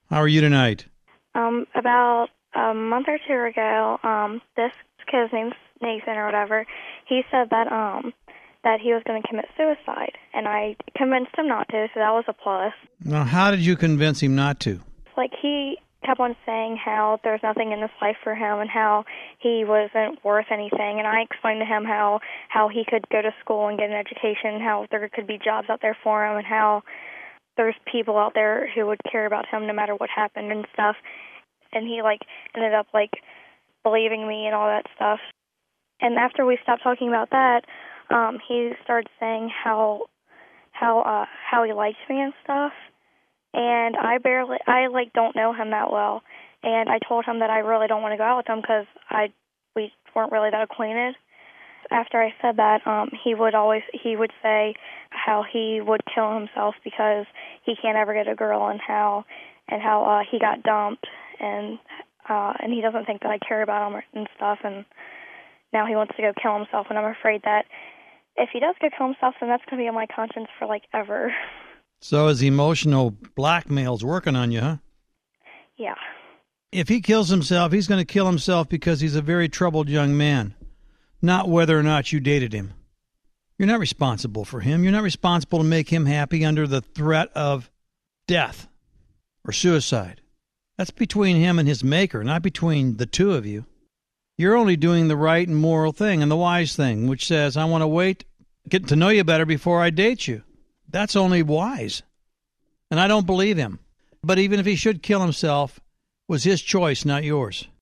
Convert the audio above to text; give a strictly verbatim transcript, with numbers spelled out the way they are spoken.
How are you tonight? Um, about a month or two ago, um, this kid's name's Nathan or whatever, he said that um that he was going to commit suicide, and I convinced him not to, so that was a plus. Now, how did you convince him not to? Like, he kept on saying how there's nothing in this life for him and how he wasn't worth anything, and I explained to him how, how he could go to school and get an education, how there could be jobs out there for him, and how there's people out there who would care about him no matter what happened and stuff. And he, like, ended up, like, believing me and all that stuff. And after we stopped talking about that, um, he started saying how how uh, how he likes me and stuff. And I barely, I, like, don't know him that well. And I told him that I really don't want to go out with him because I we weren't really that acquainted. After I said that, um, he would always, he would say how he would kill himself because he can't ever get a girl, and how, and how uh, he got dumped, and uh, and he doesn't think that I care about him and stuff, and now he wants to go kill himself, and I'm afraid that if he does go kill himself, then that's going to be on my conscience for, like, ever. So his emotional blackmail's working on you, huh? Yeah. If he kills himself, he's going to kill himself because he's a very troubled young man, not whether or not you dated him. You're not responsible for him. You're not responsible to make him happy under the threat of death or suicide. That's between him and his maker, not between the two of you. You're only doing the right and moral thing and the wise thing, which says, I want to wait, get to know you better before I date you. That's only wise. And I don't believe him. But even if he should kill himself, it was his choice, not yours.